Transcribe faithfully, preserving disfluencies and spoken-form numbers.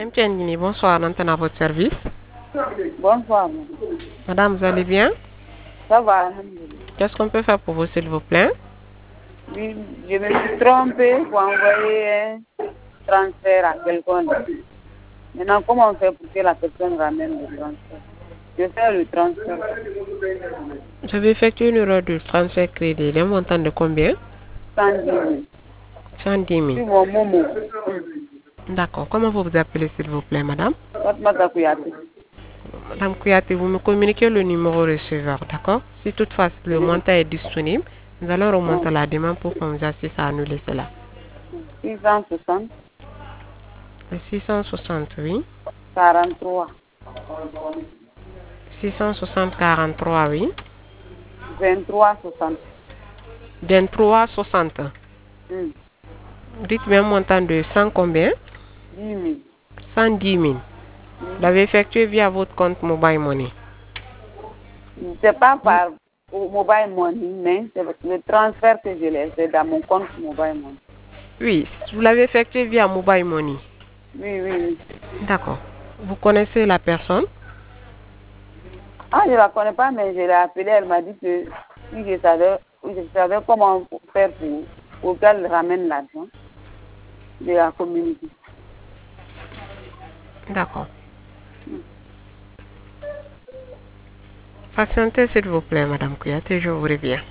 Mpiendini, bonsoir, Nantane à votre service. Bonsoir. Madame, vous allez bien? Ça va. Qu'est-ce qu'on peut faire pour vous, s'il vous plaît? Oui, je me suis trompée pour envoyer un transfert à quelqu'un. Maintenant, comment on fait pour que la personne ramène le transfert? Je fais le transfert. Vous avez effectué une erreur de transfert crédit. Le montant de combien? cent dix mille. cent dix Sur mille. mon Momo. D'accord. Comment vous vous appelez, s'il vous plaît, madame? Fatmata Kouyaté. Madame Kouyaté, vous me communiquez le numéro receveur, d'accord? Si toutefois le montant est disponible, nous allons remonter la demande pour qu'on vous assiste à annuler cela. six cent soixante. Le six cent soixante, oui. quarante-trois. six cent soixante quarante-trois, oui. vingt-trois soixante. vingt-trois soixante. Hmm. Dites-moi un montant de cent combien? dix mille. cent dix mille. Vous l'avez effectué via votre compte Mobile Money. C'est pas par Mobile Money, mais c'est le transfert que je l'ai fait dans mon compte Mobile Money. Oui, vous l'avez effectué via Mobile Money. Oui, oui, oui. D'accord. Vous connaissez la personne? Ah, je ne la connais pas, mais je l'ai appelée. Elle m'a dit que si je savais, je savais comment faire pour, pour qu'elle ramène l'argent, je la communiqué. D'accord. Patientez, s'il vous plaît, Madame Kouyaté, je vous reviens.